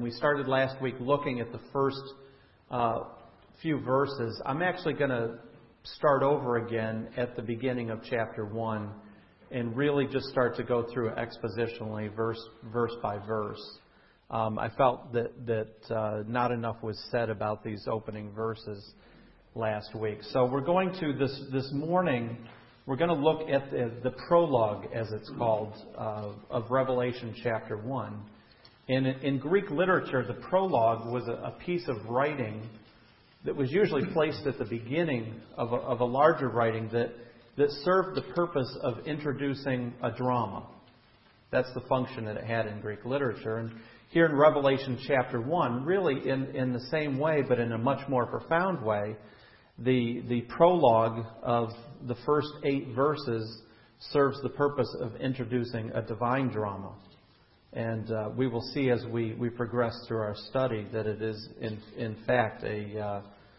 We started last week looking at the first few verses. I'm actually going to start over again at the beginning of chapter 1 and really just start to go through it expositionally, verse by verse. I felt that not enough was said about these opening verses last week. So we're going to, this morning, we're going to look at the prologue, as it's called, of Revelation chapter 1. In Greek literature, the prologue was a piece of writing that was usually placed at the beginning of a larger writing that served the purpose of introducing a drama. That's the function that it had in Greek literature. And here in Revelation chapter 1, really in the same way, but in a much more profound way, the prologue of the first 8 verses serves the purpose of introducing a divine drama. And we will see as we progress through our study that it is, in fact, a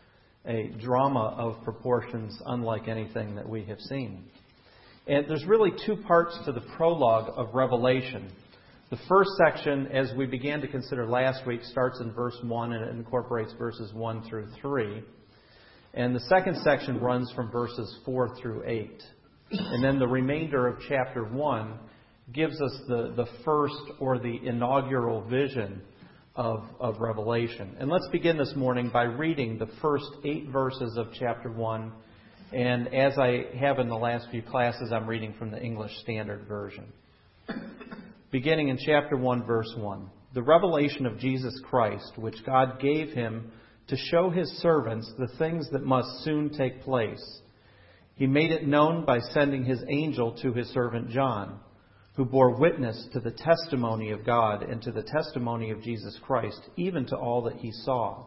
drama of proportions unlike anything that we have seen. And there's really 2 parts to the prologue of Revelation. The first section, as we began to consider last week, starts in verse 1 and it incorporates verses 1 through 3. And the second section runs from verses 4 through 8. And then the remainder of chapter 1 gives us the first or the inaugural vision of Revelation. And let's begin this morning by reading the first 8 verses of chapter 1. And as I have in the last few classes, I'm reading from the English Standard Version. Beginning in chapter 1, verse 1. The revelation of Jesus Christ, which God gave him to show his servants the things that must soon take place. He made it known by sending his angel to his servant John, who bore witness to the testimony of God and to the testimony of Jesus Christ, even to all that he saw.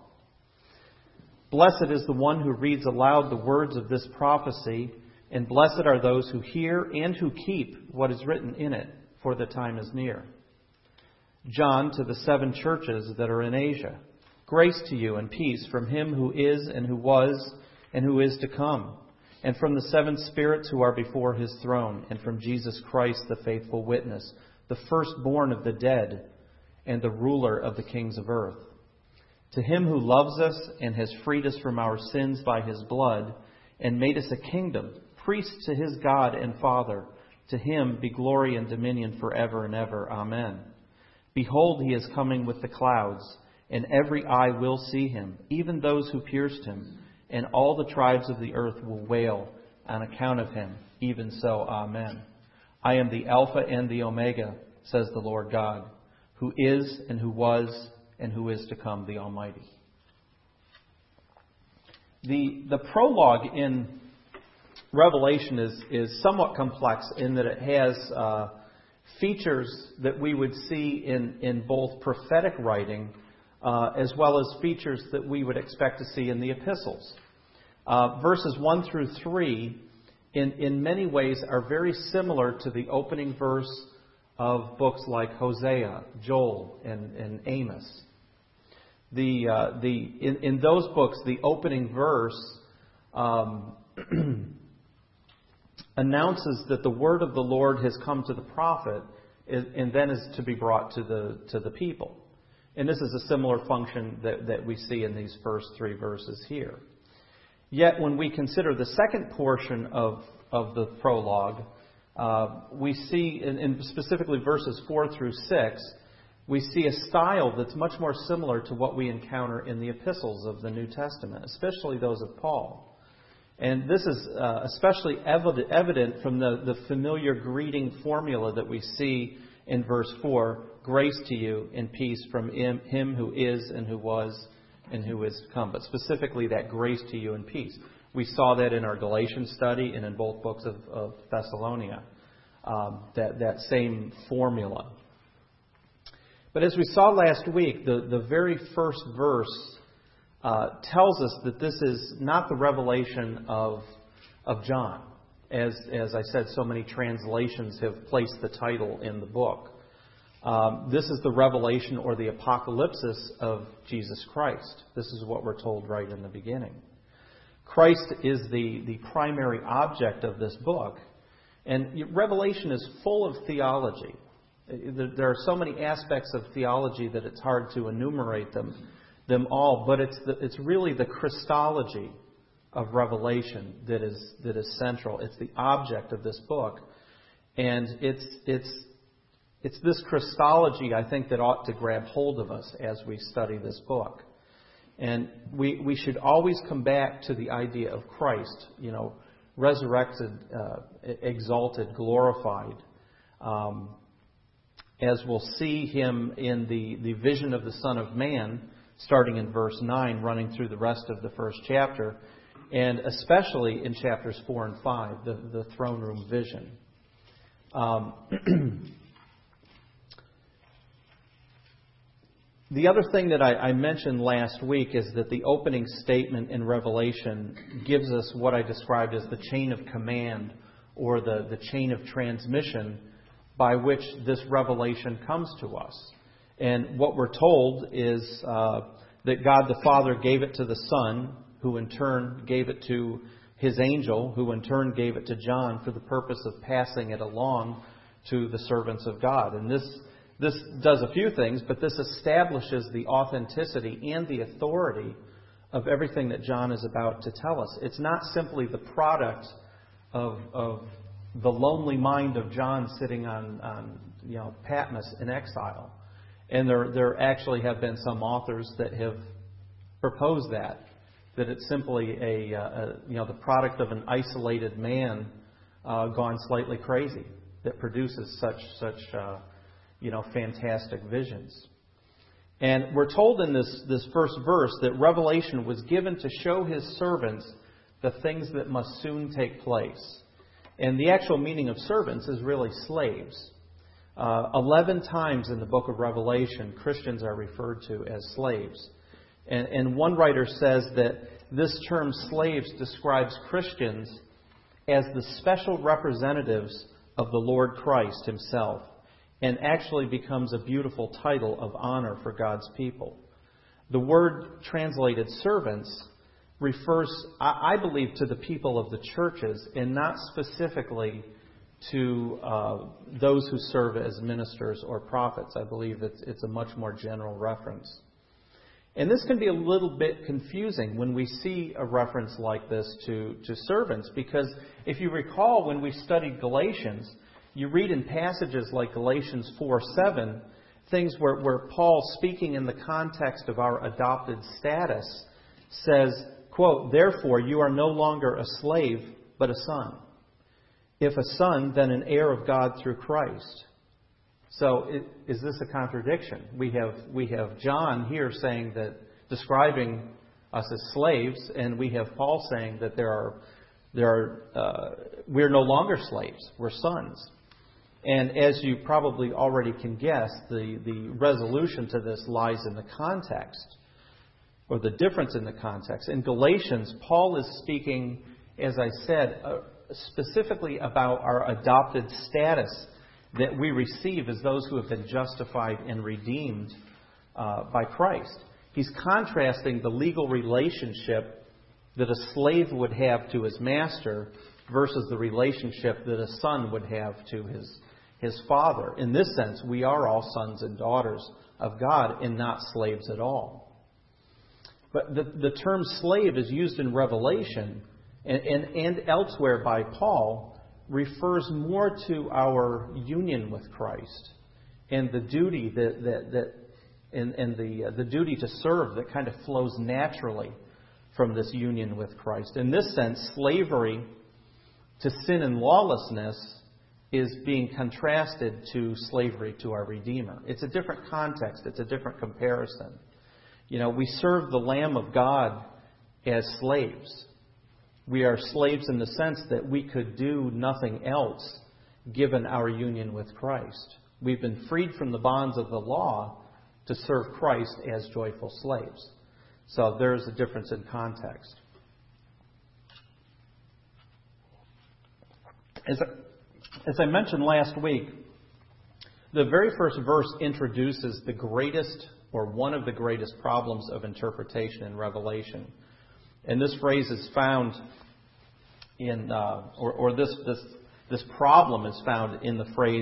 Blessed is the one who reads aloud the words of this prophecy, and blessed are those who hear and who keep what is written in it, for the time is near. John, to the 7 churches that are in Asia, grace to you and peace from him who is and who was and who is to come, and from the 7 spirits who are before his throne, and from Jesus Christ, the faithful witness, the firstborn of the dead, and the ruler of the kings of earth. To him who loves us and has freed us from our sins by his blood, and made us a kingdom, priests to his God and Father, to him be glory and dominion forever and ever. Amen. Behold, he is coming with the clouds, and every eye will see him, even those who pierced him, and all the tribes of the earth will wail on account of him. Even so, Amen. I am the Alpha and the Omega, says the Lord God, who is and who was and who is to come, the Almighty. The prologue in Revelation is somewhat complex in that it has features that we would see in both prophetic writing as well as features that we would expect to see in the epistles. Verses 1 through 3, in many ways, are very similar to the opening verse of books like Hosea, Joel, and Amos. In those books, the opening verse announces that the word of the Lord has come to the prophet, and then is to be brought to the people. And this is a similar function that we see in these first 3 verses here. Yet when we consider the second portion of the prologue, we see, in specifically verses 4 through 6, we see a style that's much more similar to what we encounter in the epistles of the New Testament, especially those of Paul. And this is especially evident from the familiar greeting formula that we see in verse 4, grace to you and peace from him who is and who was and who is to come. But specifically that grace to you and peace. We saw that in our Galatians study and in both books of Thessalonica, that same formula. But as we saw last week, the very first verse tells us that this is not the revelation of John. As I said, so many translations have placed the title in the book. This is the revelation or the apocalypsis of Jesus Christ. This is what we're told right in the beginning. Christ is the primary object of this book. And Revelation is full of theology. There are so many aspects of theology that it's hard to enumerate them all, but it's really the Christology of Revelation that is central. It's the object of this book, and it's this Christology, I think, that ought to grab hold of us as we study this book. And we should always come back to the idea of Christ, resurrected, exalted, glorified. As we'll see him in the vision of the Son of Man, starting in verse 9, running through the rest of the first chapter, and especially in chapters 4 and 5, the throne room vision. The other thing that I mentioned last week is that the opening statement in Revelation gives us what I described as the chain of command, or the chain of transmission by which this revelation comes to us. And what we're told is that God the Father gave it to the Son, who in turn gave it to His angel, who in turn gave it to John for the purpose of passing it along to the servants of God. And this does a few things, but this establishes the authenticity and the authority of everything that John is about to tell us. It's not simply the product of the lonely mind of John sitting on Patmos in exile. And there actually have been some authors that have proposed that it's simply the product of an isolated man gone slightly crazy that produces such fantastic visions. And we're told in this first verse that Revelation was given to show His servants the things that must soon take place. And the actual meaning of servants is really slaves. 11 times in the book of Revelation, Christians are referred to as slaves. And one writer says that this term slaves describes Christians as the special representatives of the Lord Christ Himself, and actually becomes a beautiful title of honor for God's people. The word translated servants refers, I believe, to the people of the churches, and not specifically to those who serve as ministers or prophets. I believe it's a much more general reference. And this can be a little bit confusing when we see a reference like this to servants, because if you recall when we studied Galatians, you read in passages like Galatians 4:7, things where Paul, speaking in the context of our adopted status, says, quote, "Therefore you are no longer a slave, but a son. If a son, then an heir of God through Christ." So is this a contradiction? We have John here saying that, describing us as slaves, and we have Paul saying that we're no longer slaves, we're sons. And as you probably already can guess, the resolution to this lies in the context, or the difference in the context. In Galatians, Paul is speaking, as I said, specifically about our adopted status that we receive as those who have been justified and redeemed by Christ. He's contrasting the legal relationship that a slave would have to his master versus the relationship that a son would have to his father. In this sense, we are all sons and daughters of God and not slaves at all. But the term slave is used in Revelation and elsewhere by Paul refers more to our union with Christ and the duty the duty to serve that kind of flows naturally from this union with Christ. In this sense, slavery to sin and lawlessness is being contrasted to slavery to our Redeemer. It's a different context. It's a different comparison. We serve the Lamb of God as slaves. We are slaves in the sense that we could do nothing else given our union with Christ. We've been freed from the bonds of the law to serve Christ as joyful slaves. So there's a difference in context. As I mentioned last week, the very first verse introduces the greatest, or one of the greatest, problems of interpretation in Revelation. And this phrase is found in, this problem is found in the phrase,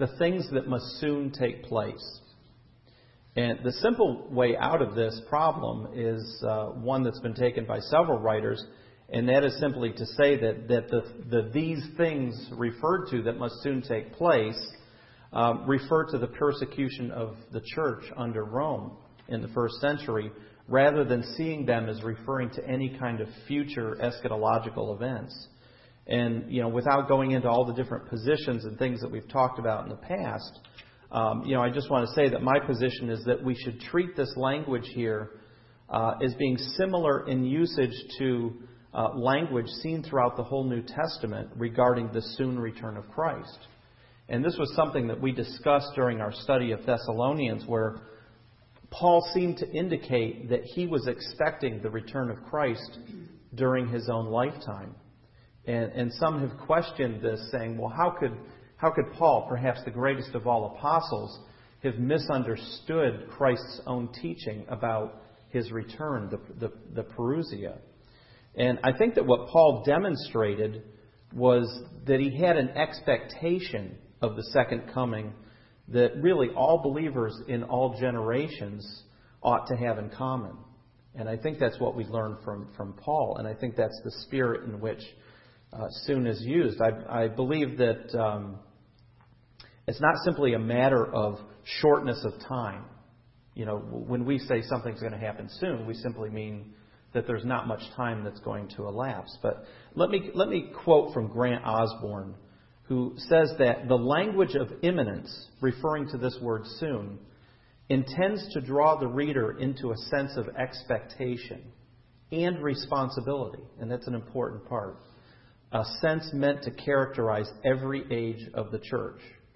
the things that must soon take place. And the simple way out of this problem is one that's been taken by several writers, and that is simply to say that these things referred to that must soon take place refer to the persecution of the church under Rome in the first century, rather than seeing them as referring to any kind of future eschatological events. And, without going into all the different positions and things that we've talked about in the past, I just want to say that my position is that we should treat this language here as being similar in usage to language seen throughout the whole New Testament regarding the soon return of Christ. And this was something that we discussed during our study of Thessalonians, where Paul seemed to indicate that he was expecting the return of Christ during his own lifetime. And some have questioned this, saying, well, how could Paul, perhaps the greatest of all apostles, have misunderstood Christ's own teaching about his return, the parousia? And I think that what Paul demonstrated was that he had an expectation of the second coming that really all believers in all generations ought to have in common. And I think that's what we learned from Paul, and I think that's the spirit in which soon is used. I believe that it's not simply a matter of shortness of time. When we say something's going to happen soon, we simply mean that there's not much time that's going to elapse. But let me quote from Grant Osborne, who says that the language of imminence, referring to this word soon, intends to draw the reader into a sense of expectation and responsibility. And that's an important part. A sense meant to characterize every age of the church.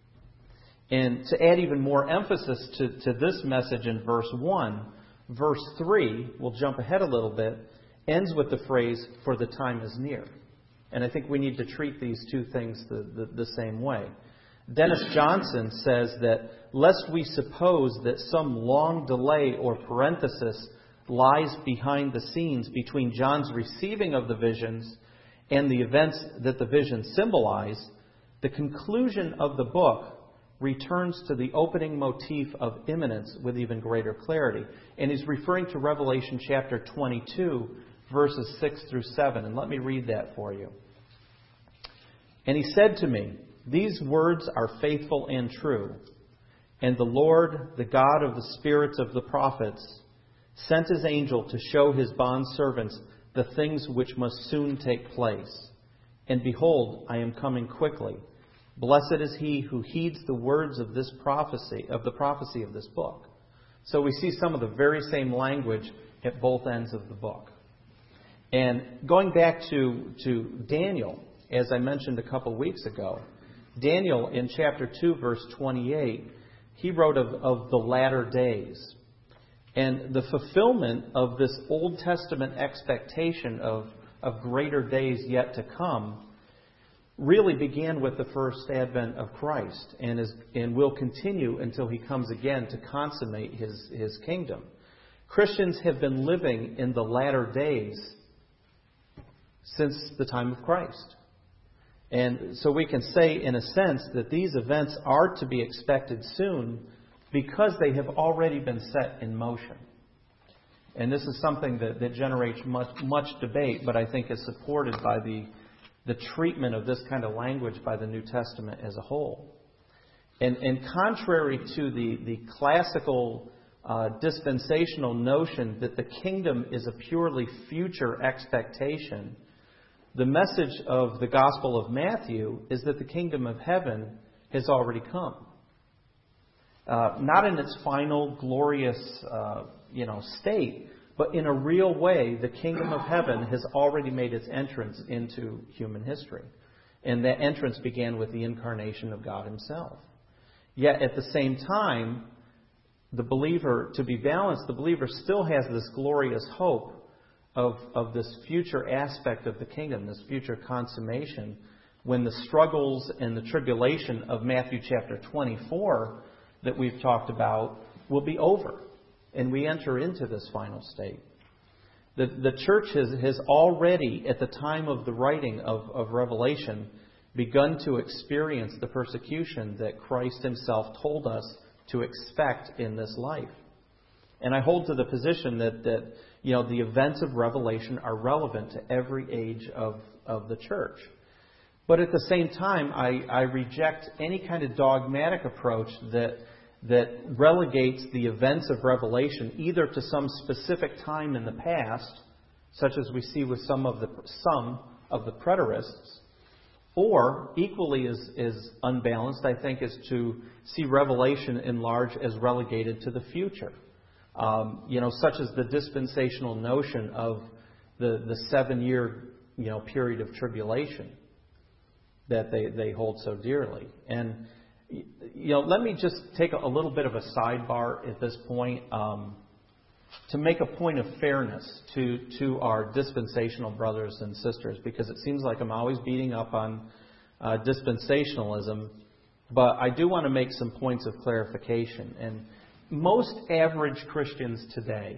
And to add even more emphasis to this message in verse 1, verse 3, we'll jump ahead a little bit, ends with the phrase, "For the time is near." And I think we need to treat these two things the same way. Dennis Johnson says that, lest we suppose that some long delay or parenthesis lies behind the scenes between John's receiving of the visions and the events that the visions symbolize, the conclusion of the book returns to the opening motif of imminence with even greater clarity. And he's referring to Revelation chapter 22, verses 6 through 7. And let me read that for you. "And he said to me, 'These words are faithful and true. And the Lord, the God of the spirits of the prophets, sent his angel to show his bondservants the things which must soon take place. And behold, I am coming quickly. Blessed is he who heeds the words of this prophecy, of the prophecy of this book.'" So we see some of the very same language at both ends of the book. And going back to Daniel, as I mentioned a couple weeks ago, Daniel in chapter 2, verse 28, he wrote of the latter days. And the fulfillment of this Old Testament expectation of greater days yet to come really began with the first advent of Christ and will continue until he comes again to consummate his kingdom. Christians have been living in the latter days since the time of Christ. And so we can say, in a sense, that these events are to be expected soon because they have already been set in motion. And this is something that generates much debate, but I think is supported by the treatment of this kind of language by the New Testament as a whole. And contrary to the classical dispensational notion that the kingdom is a purely future expectation, the message of the Gospel of Matthew is that the kingdom of heaven has already come. Not in its final glorious state, but in a real way, the kingdom of heaven has already made its entrance into human history. And that entrance began with the incarnation of God himself. Yet at the same time, the believer, to be balanced, the believer still has this glorious hope of this future aspect of the kingdom, this future consummation, when the struggles and the tribulation of Matthew chapter 24 that we've talked about will be over, and we enter into this final state. The church has already, at the time of the writing of Revelation, begun to experience the persecution that Christ himself told us to expect in this life. And I hold to the position that the events of Revelation are relevant to every age of the church. But at the same time, I reject any kind of dogmatic approach that relegates the events of Revelation either to some specific time in the past, such as we see with some of the preterists, or equally as unbalanced, I think, is to see Revelation in large as relegated to the future. Such as the dispensational notion of the 7-year period of tribulation that they hold so dearly. And let me just take a little bit of a sidebar at this point to make a point of fairness to our dispensational brothers and sisters, because it seems like I'm always beating up on dispensationalism, but I do want to make some points of clarification. And most average Christians today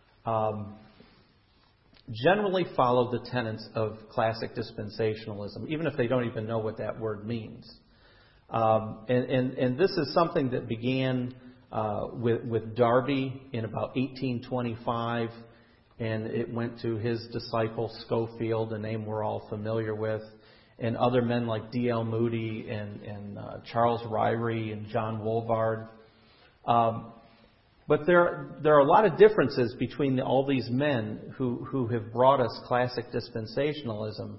generally follow the tenets of classic dispensationalism, even if they don't even know what that word means. And this is something that began with Darby in about 1825, and it went to his disciple Schofield, a name we're all familiar with, and other men like D.L. Moody and Charles Ryrie and John Wolvard. But there are a lot of differences between all these men who have brought us classic dispensationalism.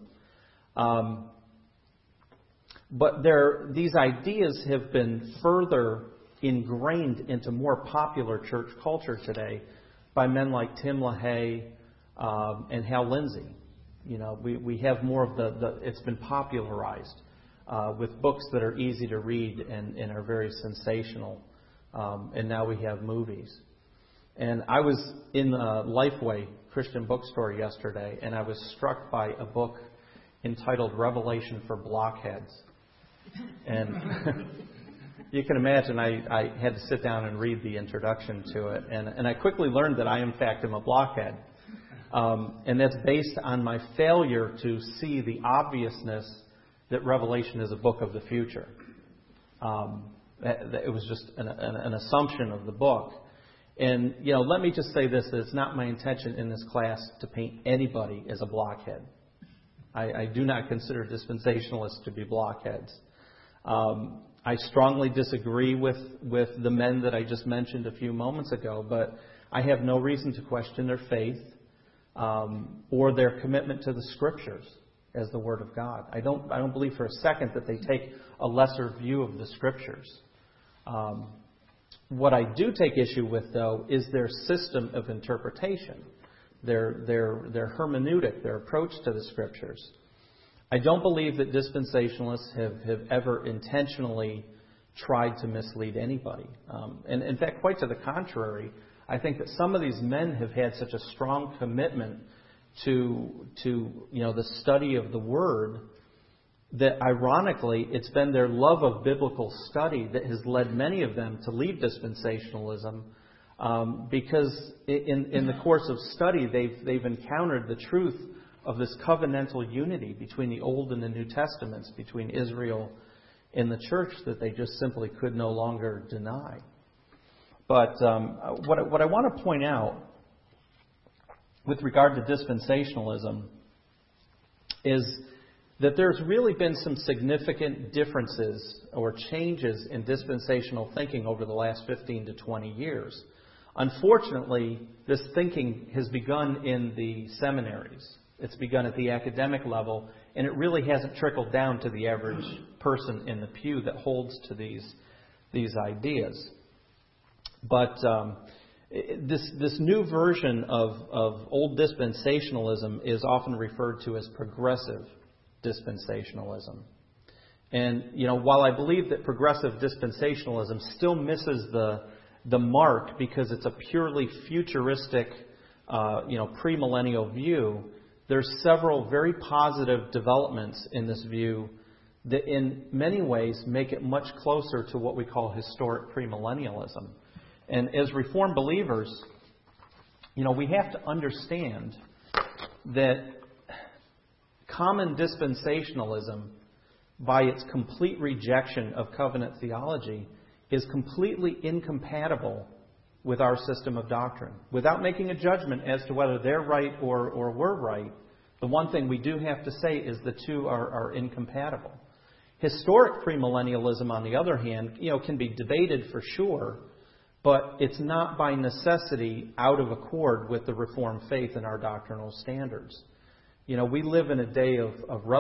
But these ideas have been further ingrained into more popular church culture today by men like Tim LaHaye and Hal Lindsey. We have more of it's been popularized with books that are easy to read and are very sensational. And now we have movies. And I was in the Lifeway Christian bookstore yesterday, and I was struck by a book entitled Revelation for Blockheads. And you can imagine I had to sit down and read the introduction to it. And I quickly learned that I, in fact, am a blockhead. And that's based on my failure to see the obviousness that Revelation is a book of the future. It was just an assumption of the book. And, let me just say this, that it's not my intention in this class to paint anybody as a blockhead. I do not consider dispensationalists to be blockheads. I strongly disagree with the men that I just mentioned a few moments ago, but I have no reason to question their faith or their commitment to the Scriptures as the Word of God. I don't believe for a second that they take a lesser view of the Scriptures. What I do take issue with, though, is their system of interpretation, their hermeneutic, their approach to the Scriptures. I don't believe that dispensationalists have ever intentionally tried to mislead anybody. And in fact, quite to the contrary, I think that some of these men have had such a strong commitment to the study of the Word that ironically it's been their love of biblical study that has led many of them to leave dispensationalism because in the course of study they've encountered the truth of this covenantal unity between the Old and the New Testaments, between Israel and the church, that they just simply could no longer deny. But what I want to point out with regard to dispensationalism is that there's really been some significant differences or changes in dispensational thinking over the last 15 to 20 years. Unfortunately, this thinking has begun in the seminaries. It's begun at the academic level, and it really hasn't trickled down to the average person in the pew that holds to these ideas. But this new version of old dispensationalism is often referred to as progressive dispensationalism. And, while I believe that progressive dispensationalism still misses the mark because it's a purely futuristic, premillennial view, there's several very positive developments in this view that in many ways make it much closer to what we call historic premillennialism. And as Reformed believers, we have to understand that common dispensationalism by its complete rejection of covenant theology, is completely incompatible with our system of doctrine. Without making a judgment as to whether they're right or we're right, the one thing we do have to say is the two are incompatible. Historic premillennialism, on the other hand, can be debated for sure, but it's not by necessity out of accord with the Reformed faith and our doctrinal standards. We live in a day of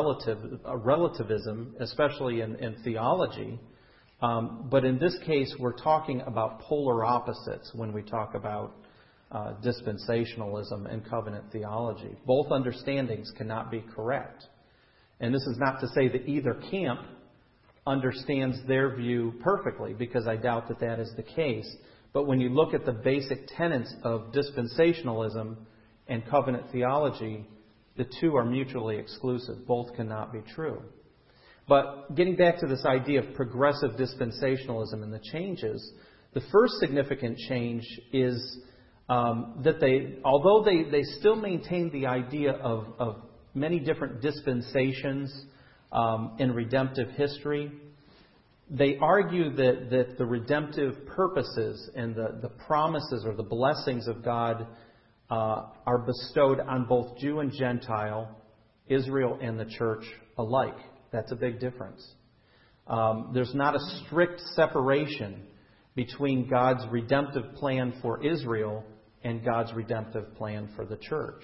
relativism, especially in theology. But in this case, we're talking about polar opposites when we talk about dispensationalism and covenant theology. Both understandings cannot be correct. And this is not to say that either camp understands their view perfectly, because I doubt that that is the case. But when you look at the basic tenets of dispensationalism and covenant theology, the two are mutually exclusive. Both cannot be true. But getting back to this idea of progressive dispensationalism and the changes, the first significant change is that although they still maintain the idea of many different dispensations in redemptive history, they argue that the redemptive purposes and the promises or the blessings of God are bestowed on both Jew and Gentile, Israel and the church alike. That's a big difference. There's not a strict separation between God's redemptive plan for Israel and God's redemptive plan for the church.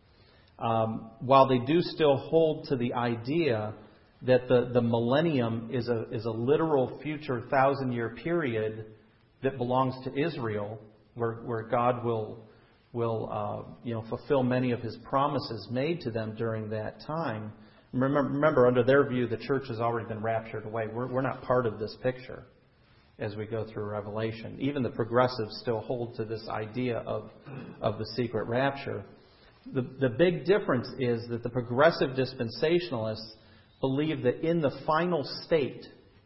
While they do still hold to the idea that the millennium is a literal future 1,000-year period that belongs to Israel, where God will fulfill many of His promises made to them during that time. Remember, under their view, the church has already been raptured away. We're not part of this picture as we go through Revelation. Even the progressives still hold to this idea of the secret rapture. The big difference is that the progressive dispensationalists believe that in the final state,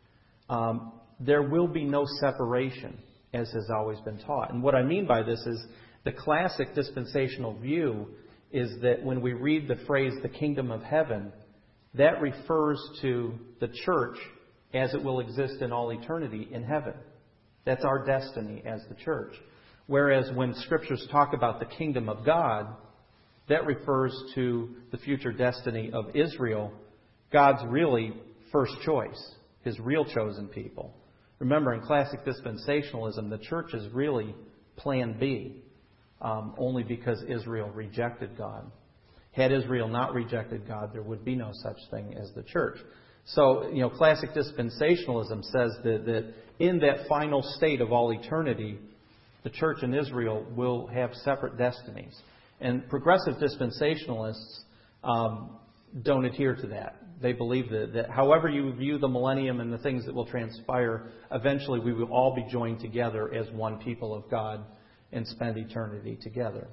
there will be no separation, as has always been taught. And what I mean by this is the classic dispensational view is that when we read the phrase, the kingdom of heaven, that refers to the church as it will exist in all eternity in heaven. That's our destiny as the church. Whereas when Scriptures talk about the kingdom of God, that refers to the future destiny of Israel, God's really first choice, His real chosen people. Remember, in classic dispensationalism, the church is really plan B, only because Israel rejected God. Had Israel not rejected God, there would be no such thing as the church. So, classic dispensationalism says that in that final state of all eternity, the church and Israel will have separate destinies. And progressive dispensationalists don't adhere to that. They believe that however you view the millennium and the things that will transpire, eventually we will all be joined together as one people of God and spend eternity together.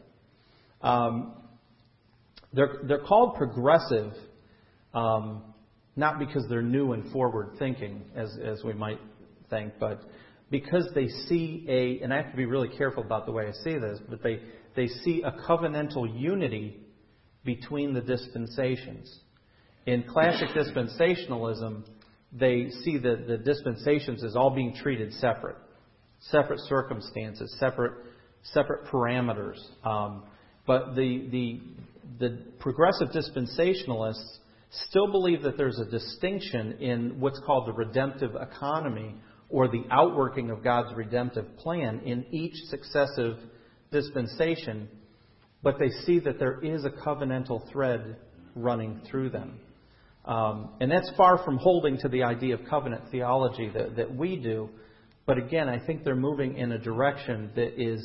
They're called progressive, not because they're new and forward-thinking, as we might think, but because they see and I have to be really careful about the way I say this, but they see a covenantal unity between the dispensations. In classic dispensationalism, they see the dispensations as all being treated separate circumstances, separate parameters. But the progressive dispensationalists still believe that there's a distinction in what's called the redemptive economy, or the outworking of God's redemptive plan in each successive dispensation, but they see that there is a covenantal thread running through them. And that's far from holding to the idea of covenant theology that we do, but again, I think they're moving in a direction that is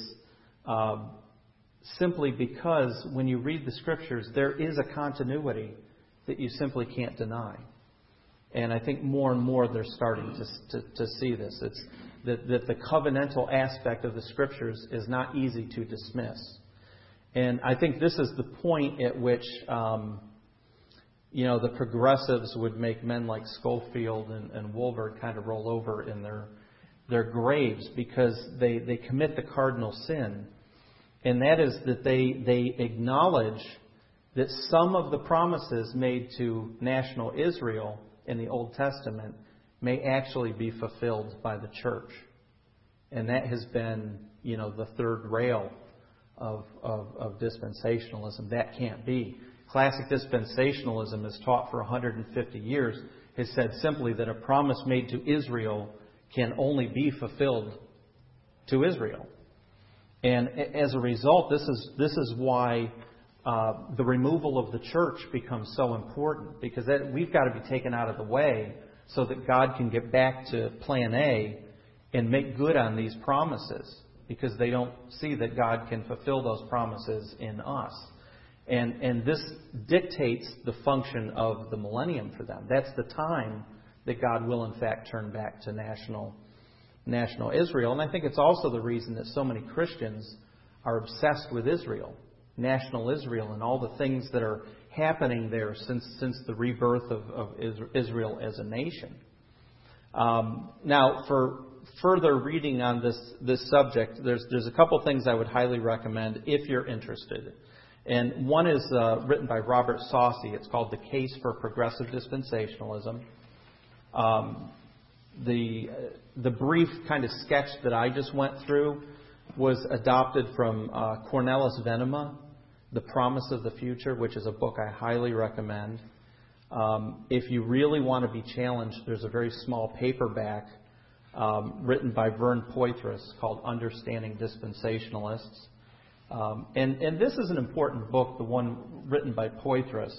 simply because when you read the Scriptures, there is a continuity that you simply can't deny. And I think more and more they're starting to see this. It's that the covenantal aspect of the Scriptures is not easy to dismiss. And I think this is the point at which the progressives would make men like Schofield and Wolbert kind of roll over in their graves, because they commit the cardinal sin. And that is that they acknowledge that some of the promises made to national Israel in the Old Testament may actually be fulfilled by the church. And that has been, the third rail of dispensationalism. That can't be. Classic dispensationalism is taught for 150 years. Has said simply that a promise made to Israel can only be fulfilled to Israel. And as a result, this is why the removal of the church becomes so important, because we've got to be taken out of the way so that God can get back to plan A and make good on these promises, because they don't see that God can fulfill those promises in us. And this dictates the function of the millennium for them. That's the time that God will, in fact, turn back to national Israel. And I think it's also the reason that so many Christians are obsessed with Israel, national Israel, and all the things that are happening there since the rebirth of Israel as a nation. Now, for further reading on this subject, there's a couple things I would highly recommend if you're interested. And one is written by Robert Saucy. It's called The Case for Progressive Dispensationalism. The brief kind of sketch that I just went through was adopted from Cornelis Venema, The Promise of the Future, which is a book I highly recommend. If you really want to be challenged, there's a very small paperback written by Vern Poythress called Understanding Dispensationalists. And this is an important book, the one written by Poythress.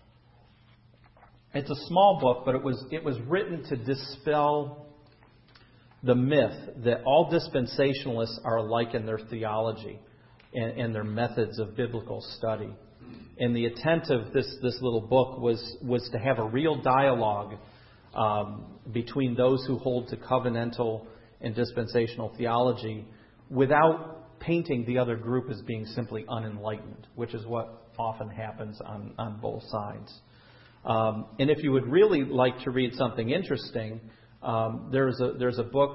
It's a small book, but it was written to dispel the myth that all dispensationalists are alike in their theology and their methods of biblical study. And the intent of this little book was to have a real dialogue between those who hold to covenantal and dispensational theology without painting the other group as being simply unenlightened, which is what often happens on both sides. And if you would really like to read something interesting, there's a book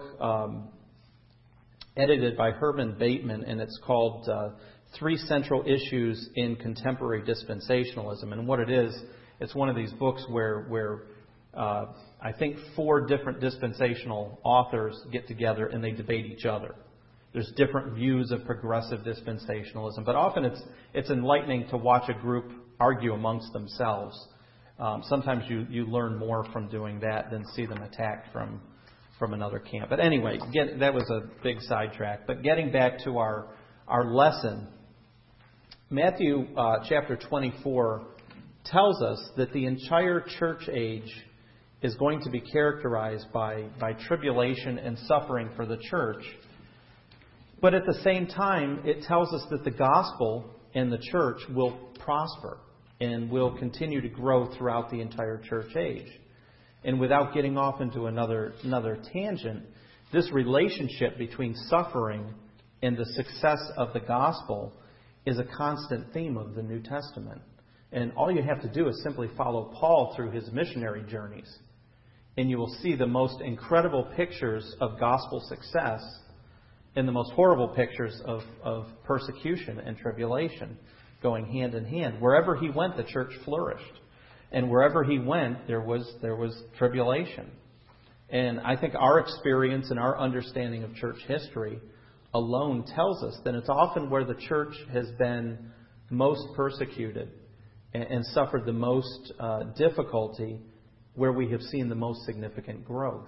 edited by Herman Bateman, and it's called Three Central Issues in Contemporary Dispensationalism. And what it is, it's one of these books where I think 4 different dispensational authors get together and they debate each other. There's different views of progressive dispensationalism, but often it's enlightening to watch a group argue amongst themselves. Sometimes you learn more from doing that than see them attacked from another camp. But anyway, that was a big sidetrack. But getting back to our lesson, Matthew chapter 24 tells us that the entire church age is going to be characterized by tribulation and suffering for the church. But at the same time, it tells us that the gospel and the church will prosper and will continue to grow throughout the entire church age. And without getting off into another tangent, this relationship between suffering and the success of the gospel is a constant theme of the New Testament. And all you have to do is simply follow Paul through his missionary journeys, and you will see the most incredible pictures of gospel success and the most horrible pictures of persecution and tribulation going hand in hand. Wherever he went, the church flourished. And wherever he went, there was tribulation. And I think our experience and our understanding of church history alone tells us that it's often where the church has been most persecuted and suffered the most difficulty where we have seen the most significant growth.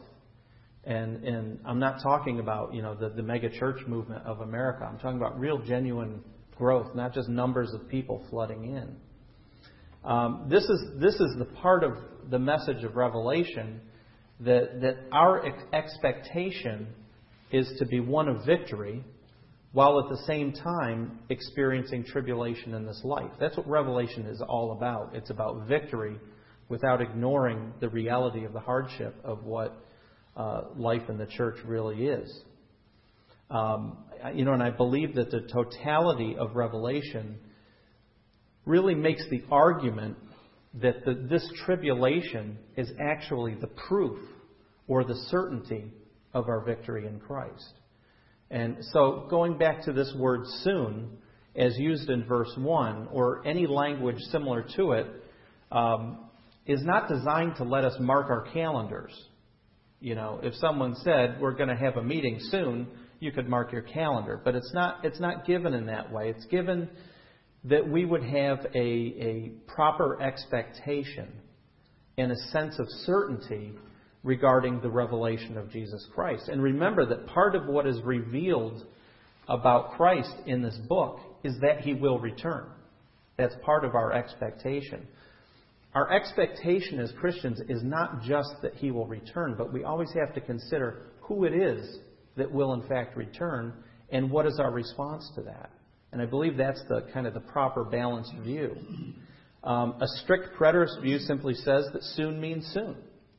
And I'm not talking about, the mega church movement of America. I'm talking about real, genuine growth, not just numbers of people flooding in. This is the part of the message of Revelation that our expectation is to be one of victory, while at the same time experiencing tribulation in this life. That's what Revelation is all about. It's about victory without ignoring the reality of the hardship of what life in the church really is. And I believe that the totality of Revelation really makes the argument that this tribulation is actually the proof or the certainty of our victory in Christ. And so going back to this word soon, as used in verse 1, or any language similar to it, is not designed to let us mark our calendars. If someone said, we're going to have a meeting soon, you could mark your calendar. But it's not given in that way. It's given that we would have a proper expectation and a sense of certainty regarding the revelation of Jesus Christ. And remember that part of what is revealed about Christ in this book is that He will return. That's part of our expectation. Our expectation as Christians is not just that He will return, but we always have to consider who it is that will in fact return and what is our response to that. And I believe that's the kind of the proper balanced view. A strict preterist view simply says that soon means soon.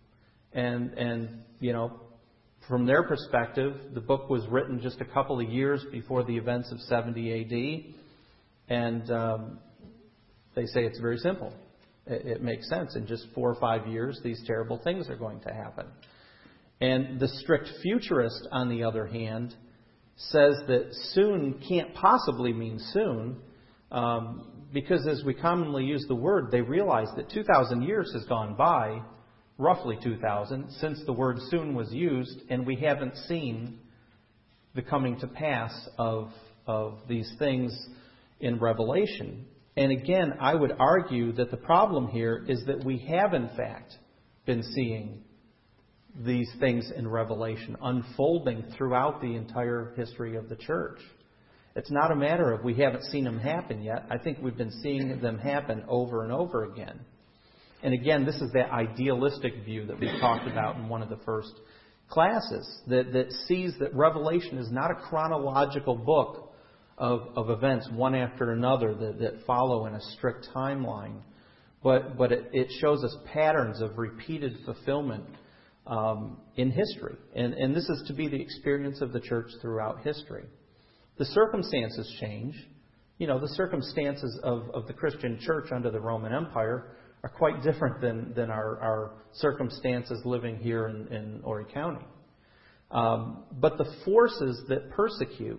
And from their perspective, the book was written just a couple of years before the events of 70 AD. And they say it's very simple. It makes sense. In just 4 or 5 years, these terrible things are going to happen. And the strict futurist, on the other hand, says that soon can't possibly mean soon, because as we commonly use the word, they realize that 2,000 years has gone by, roughly 2,000, since the word soon was used, and we haven't seen the coming to pass of these things in Revelation. And again, I would argue that the problem here is that we have in fact been seeing these things in Revelation unfolding throughout the entire history of the church. It's not a matter of we haven't seen them happen yet. I think we've been seeing them happen over and over again. And again, this is that idealistic view that we talked about in one of the first classes, that sees that Revelation is not a chronological book of events one after another that follow in a strict timeline, but it shows us patterns of repeated fulfillment in history. And this is to be the experience of the church throughout history. The circumstances change. The circumstances of the Christian church under the Roman Empire are quite different than our circumstances living here in Horry County. But the forces that persecute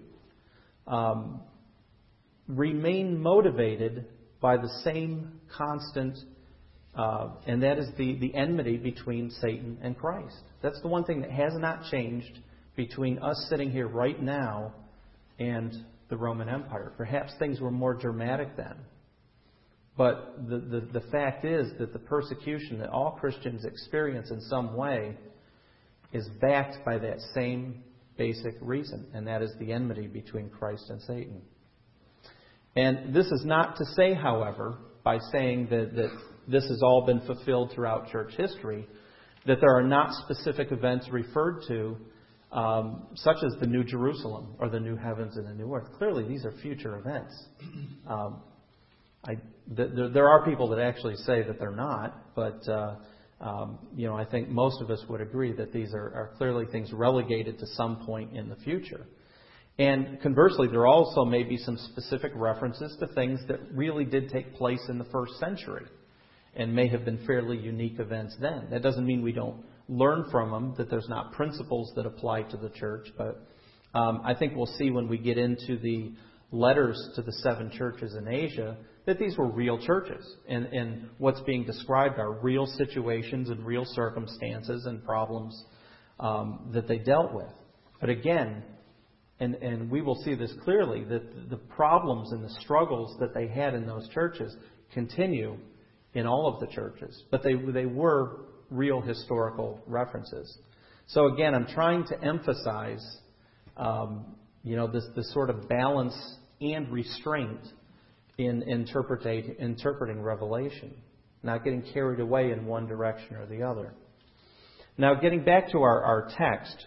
remain motivated by the same constant, and that is the enmity between Satan and Christ. That's the one thing that has not changed between us sitting here right now and the Roman Empire. Perhaps things were more dramatic then. But the fact is that the persecution that all Christians experience in some way is backed by that same basic reason, and that is the enmity between Christ and Satan. And this is not to say, however, by saying that this has all been fulfilled throughout church history, that there are not specific events referred to, such as the New Jerusalem or the new heavens and the new earth. Clearly, these are future events. There are people that actually say that they're not, but I think most of us would agree that these are clearly things relegated to some point in the future. And conversely, there also may be some specific references to things that really did take place in the first century and may have been fairly unique events then. That doesn't mean we don't learn from them, that there's not principles that apply to the church, but I think we'll see when we get into the letters to the 7 churches in Asia that these were real churches. And what's being described are real situations and real circumstances and problems that they dealt with. But again, and we will see this clearly, that the problems and the struggles that they had in those churches continue in all of the churches. But they were real historical references. So again, I'm trying to emphasize this sort of balance and restraint in interpreting Revelation, not getting carried away in one direction or the other. Now, getting back to our text,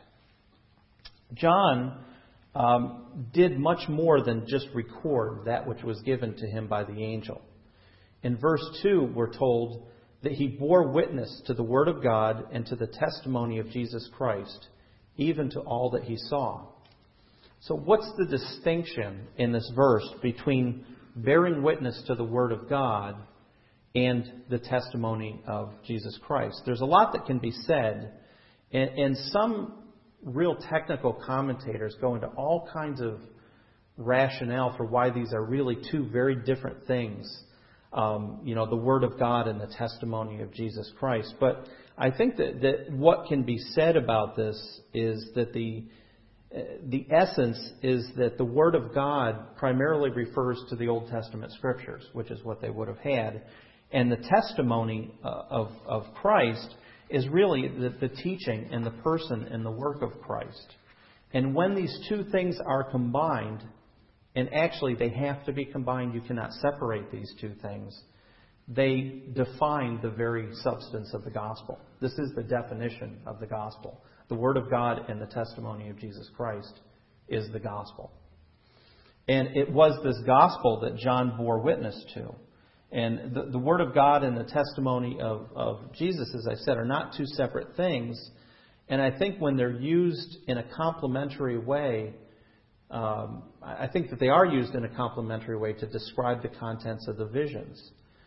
John did much more than just record that which was given to him by the angel. In verse 2, we're told that he bore witness to the Word of God and to the testimony of Jesus Christ, even to all that he saw. So what's the distinction in this verse between bearing witness to the Word of God and the testimony of Jesus Christ? There's a lot that can be said, and some real technical commentators go into all kinds of rationale for why these are really two very different things. the Word of God and the testimony of Jesus Christ. But I think that what can be said about this is that the essence is that the Word of God primarily refers to the Old Testament Scriptures, which is what they would have had. And the testimony of Christ is really the teaching and the person and the work of Christ. And when these two things are combined, and actually they have to be combined, you cannot separate these two things, they define the very substance of the gospel. This is the definition of the gospel. The Word of God and the testimony of Jesus Christ is the gospel. And it was this gospel that John bore witness to. And the Word of God and the testimony of Jesus, as I said, are not two separate things. And I think when they're used in a complementary way, I think that they are used in a complementary way to describe the contents of the visions.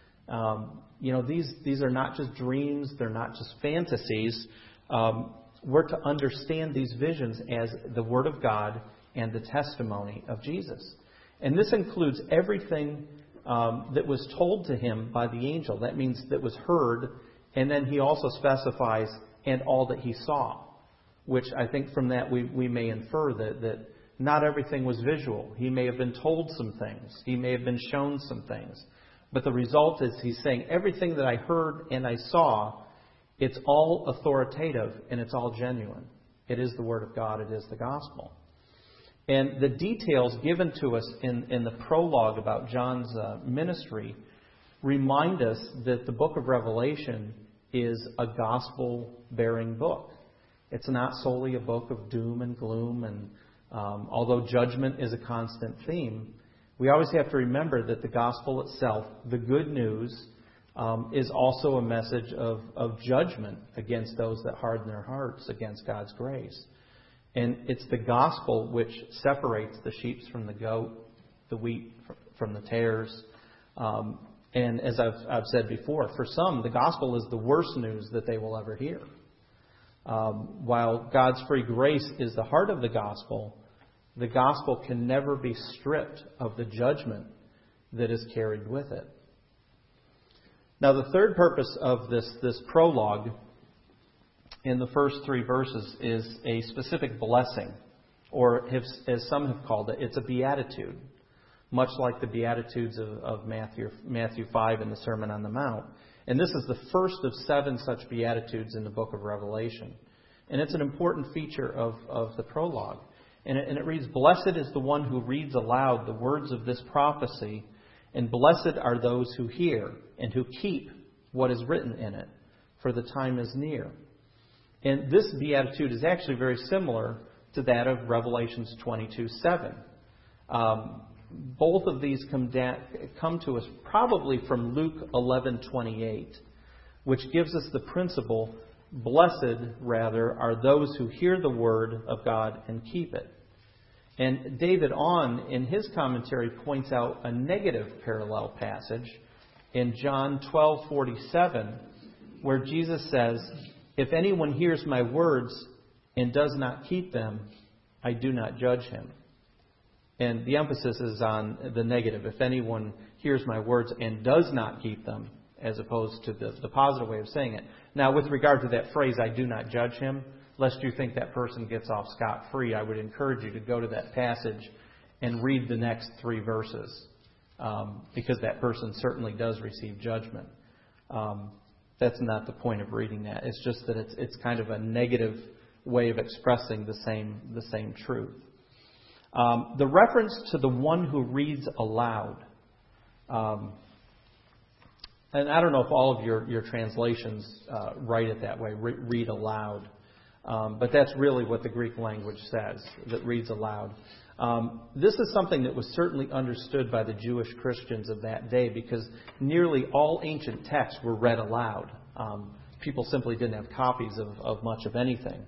These are not just dreams, they're not just fantasies. We're to understand these visions as the Word of God and the testimony of Jesus. And this includes everything that was told to him by the angel. That means that was heard. And then he also specifies, and all that he saw. Which I think from that we may infer that not everything was visual. He may have been told some things. He may have been shown some things. But the result is he's saying everything that I heard and I saw, it's all authoritative and it's all genuine. It is the Word of God. It is the gospel. And the details given to us in the prologue about John's ministry remind us that the book of Revelation is a gospel-bearing book. It's not solely a book of doom and gloom, and although judgment is a constant theme, we always have to remember that the gospel itself, the good news, is also a message of judgment against those that harden their hearts against God's grace. And it's the gospel which separates the sheep from the goat, the wheat from the tares. And as I've said before, for some, the gospel is the worst news that they will ever hear. While God's free grace is the heart of the gospel can never be stripped of the judgment that is carried with it. Now, the third purpose of this prologue in the first three verses is a specific blessing, or as some have called it, it's a beatitude, much like the Beatitudes of Matthew 5 in the Sermon on the Mount. And this is the first of 7 such Beatitudes in the book of Revelation. And it's an important feature of the prologue. And it reads, "Blessed is the one who reads aloud the words of this prophecy, and blessed are those who hear and who keep what is written in it, for the time is near." And this beatitude is actually very similar to that of Revelations 22:7. Both of these come to us probably from Luke 11:28, which gives us the principle, blessed, rather, are those who hear the word of God and keep it. And David Ahn, in his commentary, points out a negative parallel passage in John 12:47, where Jesus says, "If anyone hears my words and does not keep them, I do not judge him." And the emphasis is on the negative. If anyone hears my words and does not keep them, as opposed to the positive way of saying it. Now, with regard to that phrase, "I do not judge him," lest you think that person gets off scot-free, I would encourage you to go to that passage and read the next 3 verses, because that person certainly does receive judgment. That's not the point of reading that. It's just that it's kind of a negative way of expressing the same truth. The reference to the one who reads aloud. And I don't know if all of your translations write it that way, read aloud. But that's really what the Greek language says, that reads aloud. This is something that was certainly understood by the Jewish Christians of that day, because nearly all ancient texts were read aloud. People simply didn't have copies of much of anything.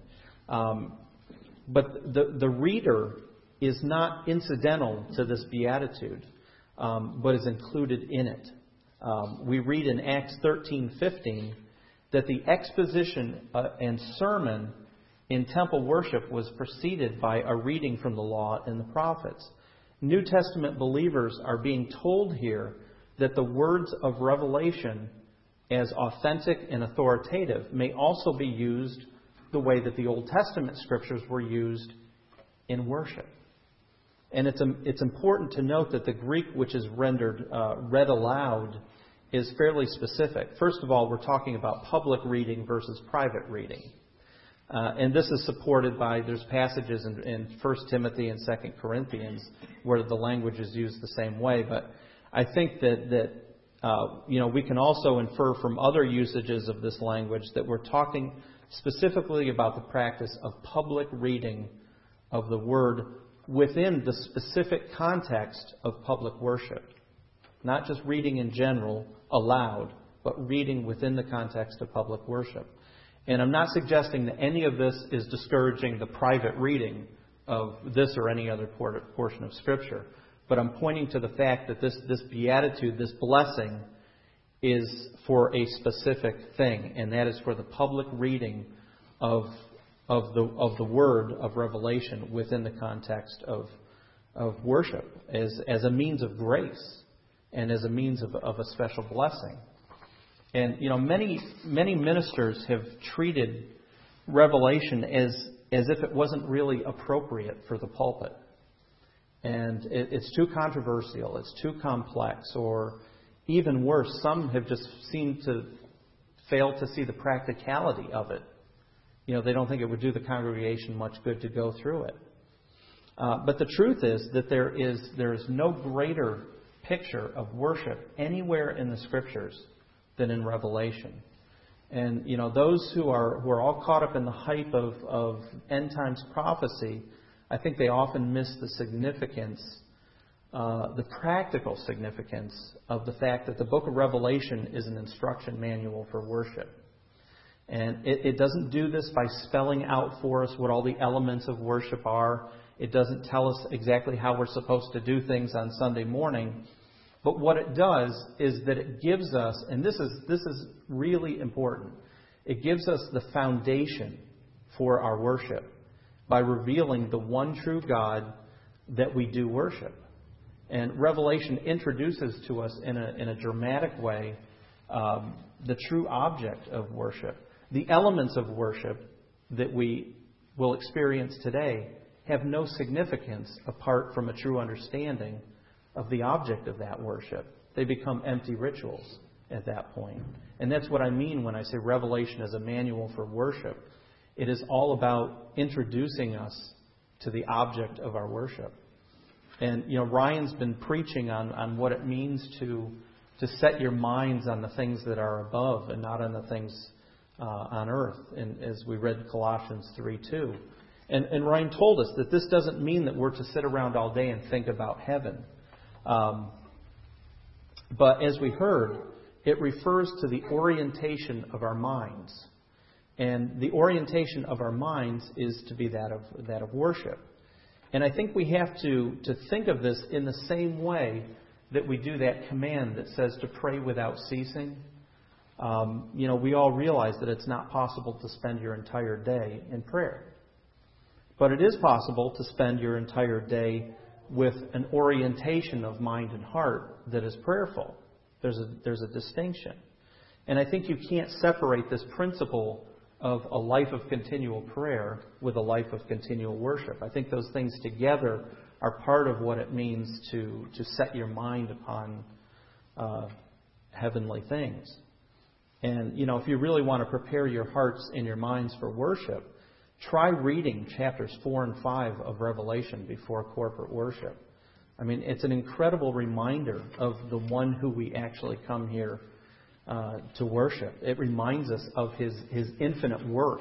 But the reader is not incidental to this beatitude, but is included in it. We read in Acts 13:15 that the exposition and sermon in temple worship was preceded by a reading from the law and the prophets. New Testament believers are being told here that the words of revelation, as authentic and authoritative, may also be used the way that the Old Testament Scriptures were used in worship. And it's important to note that the Greek which is rendered read aloud is fairly specific. First of all, we're talking about public reading versus private reading. And this is supported by, there's passages in 1 Timothy and 2 Corinthians where the language is used the same way. But I think that we can also infer from other usages of this language that we're talking specifically about the practice of public reading of the Word within the specific context of public worship. Not just reading in general, aloud, but reading within the context of public worship. And I'm not suggesting that any of this is discouraging the private reading of this or any other portion of Scripture. But I'm pointing to the fact that this beatitude, this blessing, is for a specific thing, and that is for the public reading of the word of revelation within the context of worship as a means of grace and as a means of a special blessing. And many ministers have treated revelation as if it wasn't really appropriate for the pulpit. And it's too controversial, it's too complex, or even worse, some have just seemed to fail to see the practicality of it. They don't think it would do the congregation much good to go through it. But the truth is that there is no greater picture of worship anywhere in the Scriptures than in Revelation. And those who are all caught up in the hype of end times prophecy, I think they often miss the significance, the practical significance of the fact that the book of Revelation is an instruction manual for worship. And it doesn't do this by spelling out for us what all the elements of worship are. It doesn't tell us exactly how we're supposed to do things on Sunday morning. But what it does is that it gives us, and this is really important, it gives us the foundation for our worship by revealing the one true God that we do worship. And Revelation introduces to us in a dramatic way the true object of worship. The elements of worship that we will experience today have no significance apart from a true understanding of the object of that worship. They become empty rituals at that point. And that's what I mean when I say Revelation is a manual for worship. It is all about introducing us to the object of our worship. And, Ryan's been preaching on what it means to set your minds on the things that are above and not on the things on earth, and as we read Colossians 3:2. And Ryan told us that this doesn't mean that we're to sit around all day and think about heaven. But as we heard, it refers to the orientation of our minds. And the orientation of our minds is to be that of worship. And I think we have to think of this in the same way that we do that command that says to pray without ceasing. We all realize that it's not possible to spend your entire day in prayer. But it is possible to spend your entire day with an orientation of mind and heart that is prayerful. There's a distinction. And I think you can't separate this principle of a life of continual prayer with a life of continual worship. I think those things together are part of what it means to set your mind upon heavenly things. And, if you really want to prepare your hearts and your minds for worship, try reading chapters 4 and 5 of Revelation before corporate worship. I mean, it's an incredible reminder of the one who we actually come here to worship. It reminds us of His infinite worth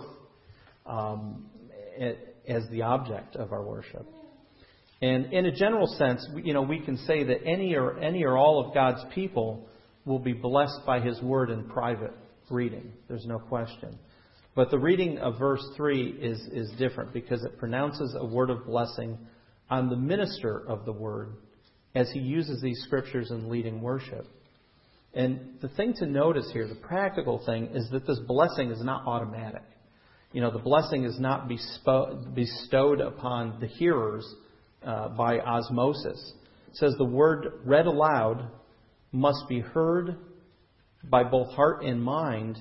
as the object of our worship. And in a general sense, we can say that any or all of God's people will be blessed by His Word in private reading. There's no question. But the reading of verse 3 is different because it pronounces a word of blessing on the minister of the Word as he uses these Scriptures in leading worship. And the thing to notice here, the practical thing, is that this blessing is not automatic. The blessing is not bestowed upon the hearers by osmosis. It says the word read aloud must be heard by both heart and mind.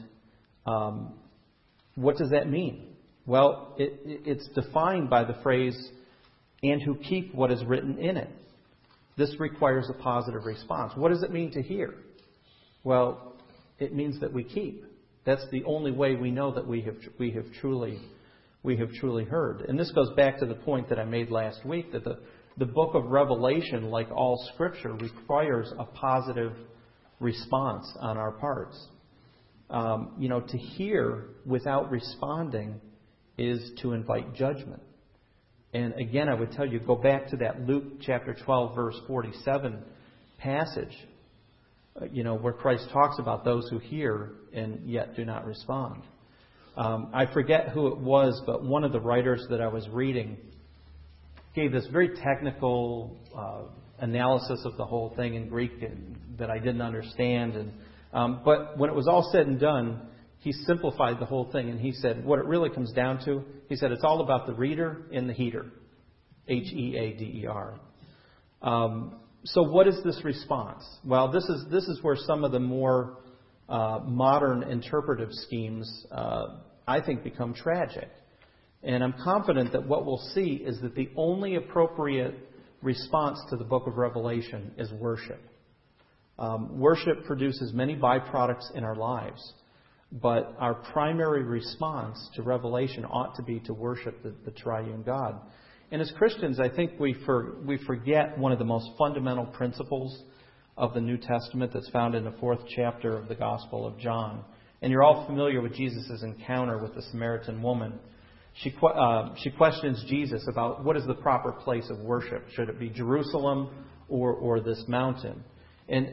What does that mean? Well, it's defined by the phrase, and who keep what is written in it. This requires a positive response. What does it mean to hear? Well, it means that we keep. That's the only way we know that we have truly heard. And this goes back to the point that I made last week, that the book of Revelation, like all Scripture, requires a positive response on our parts. To hear without responding is to invite judgment. And again, I would tell you, go back to that Luke chapter 12, verse 47 passage, where Christ talks about those who hear and yet do not respond. I forget who it was, but one of the writers that I was reading gave this very technical analysis of the whole thing in Greek that I didn't understand. But when it was all said and done, he simplified the whole thing, and he said what it really comes down to, he said it's all about the reader and the heater. Header. So what is this response? Well, this is where some of the more modern interpretive schemes, I think, become tragic. And I'm confident that what we'll see is that the only appropriate response to the book of Revelation is worship. Worship produces many byproducts in our lives, but our primary response to Revelation ought to be to worship the triune God. And as Christians, I think we forget one of the most fundamental principles of the New Testament that's found in the 4th chapter of the Gospel of John. And you're all familiar with Jesus' encounter with the Samaritan woman. She questions Jesus about what is the proper place of worship. Should it be Jerusalem or this mountain? And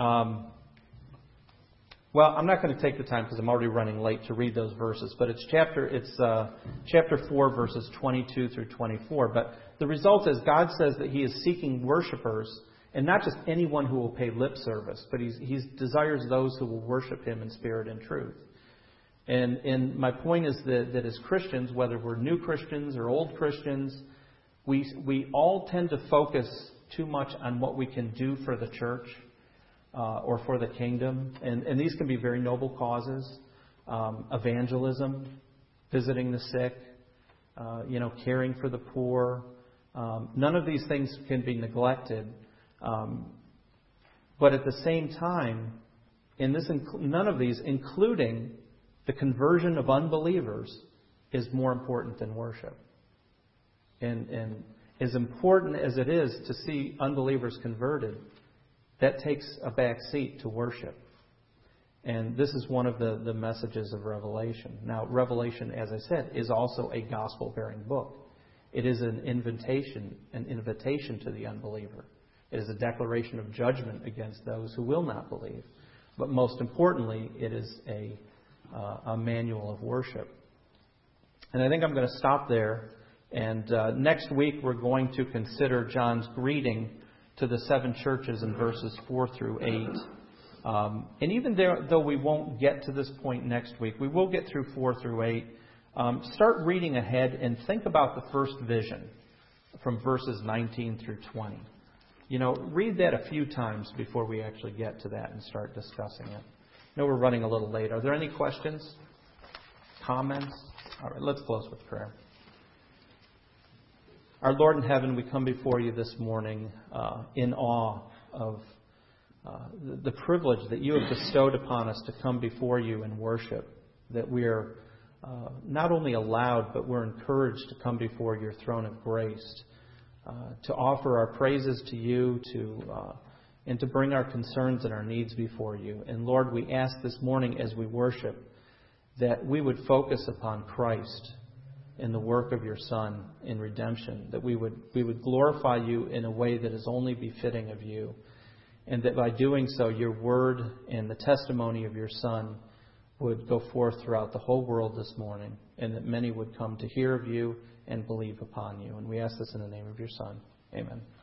I'm not going to take the time because I'm already running late to read those verses. But it's chapter 4, verses 22 through 24. But the result is God says that He is seeking worshipers, and not just anyone who will pay lip service, but He desires those who will worship Him in spirit and truth. And my point is that as Christians, whether we're new Christians or old Christians, we all tend to focus too much on what we can do for the church or for the kingdom. And these can be very noble causes. Evangelism, visiting the sick, caring for the poor. None of these things can be neglected. But at the same time, none of these, including the conversion of unbelievers, is more important than worship. And as important as it is to see unbelievers converted, that takes a back seat to worship. And this is one of the messages of Revelation. Now, Revelation, as I said, is also a gospel-bearing book. It is an invitation to the unbeliever. It is a declaration of judgment against those who will not believe. But most importantly, it is a manual of worship. And I think I'm going to stop there. And next week we're going to consider John's greeting to the 7 churches in verses 4 through 8. And even though we won't get to this point next week, we will get through 4 through 8. Start reading ahead and think about the first vision from verses 19 through 20. Read that a few times before we actually get to that and start discussing it. I know we're running a little late. Are there any questions? Comments? All right, let's close with prayer. Our Lord in heaven, we come before you this morning in awe of the privilege that you have bestowed upon us to come before you and worship, that we are not only allowed, but we're encouraged to come before your throne of grace, to offer our praises to you, and to bring our concerns and our needs before you. And Lord, we ask this morning as we worship that we would focus upon Christ and the work of your Son in redemption, that we would glorify you in a way that is only befitting of you, and that by doing so, your word and the testimony of your Son would go forth throughout the whole world this morning, and that many would come to hear of you and believe upon you. And we ask this in the name of your Son. Amen.